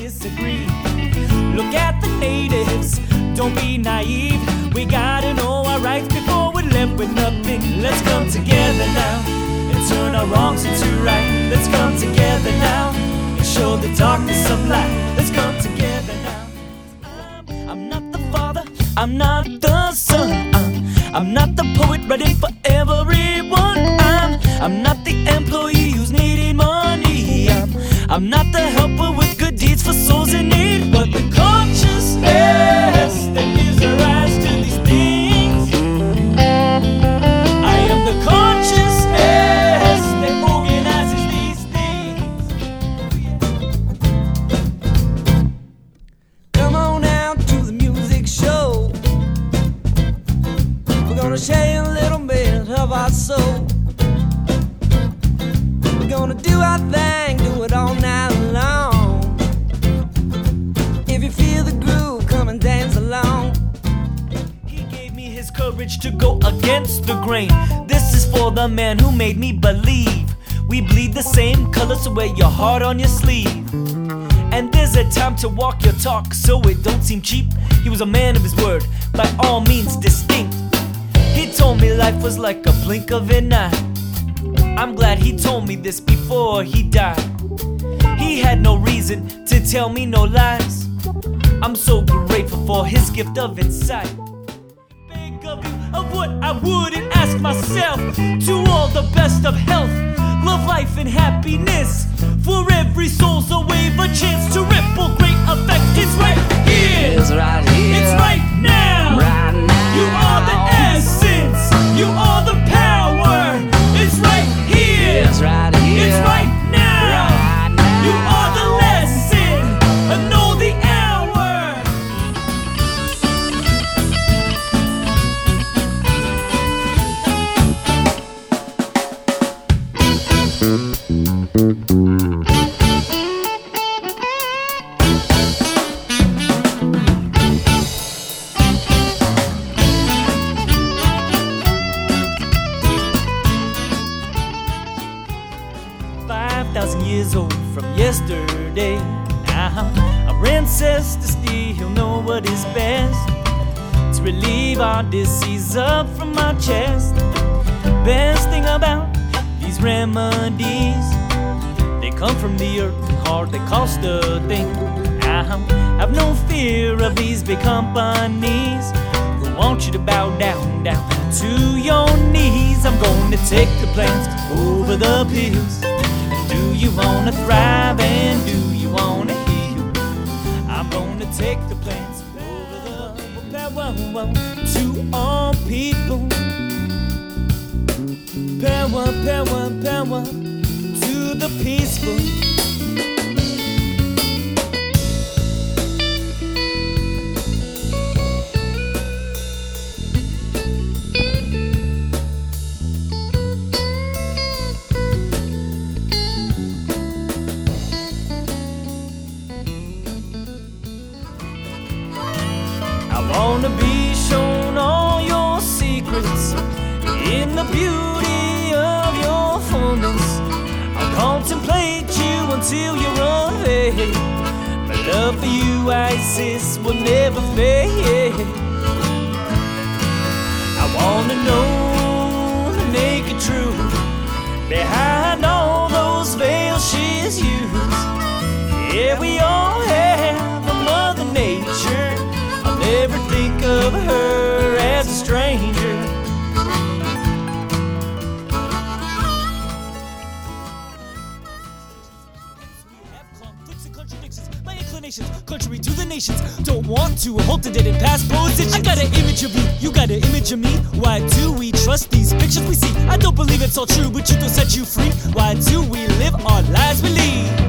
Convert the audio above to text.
disagree. Look at the natives, don't be naive. We gotta know our rights before we're left with nothing. Let's come together now and turn our wrongs into right. Let's come together now and show the darkness some light. Let's come together now. I'm not the father, I'm not the son, I'm not the poet writing for everyone. I'm not the employee who's needing money. I'm not the helper with good deeds for souls in need. But the consciousness that gives rise to these things, I am the consciousness that organizes these things. Come on out to the music show. We're gonna share a little bit of our soul. We're gonna do our thing, do it all night long. If you feel the groove, come and dance along. He gave me his courage to go against the grain. This is for the man who made me believe we bleed the same color, so wear your heart on your sleeve. And there's a time to walk your talk, so it don't seem cheap. He was a man of his word, by all means distinct. He told me life was like a blink of an eye. I'm glad he told me this before he died. He had no reason to tell me no lies. I'm so grateful for his gift of insight. Beg of you of what I wouldn't ask myself. To all the best of health, love, life, and happiness. For every soul's a wave, a chance to ripple great effect. It's right here, It's right here, it's right now. right now. You are the essence, you are the power. It's right here, It's right here, it's right now. right now. You are the lesson, I know the hour. Years old from yesterday. Our ancestors still know what is best to relieve our disease up from our chest. Best thing about these remedies, they come from the earth and hardly cost a thing. Have no fear of these big companies who want you to bow down to your knees. I'm gonna take the plants over the pills. Do you wanna thrive and do you wanna heal? I'm gonna take the plants over the power to all people. Power, power, power to the peaceful. I wanna be shown all your secrets in the beauty of your fullness. I'll contemplate you until you're of age. My love for you, Isis, will never fade. I wanna know the naked truth behind all those veils she's used. Yeah, we all have a mother nature. Never think of her as a stranger. We have conflicts and contradictions. My inclinations, contrary to the nations, don't want to hold the dead in past positions. I got an image of you, you got an image of me. Why do we trust these pictures we see? I don't believe it's all true, but you can set you free. Why do we live our lives we lead?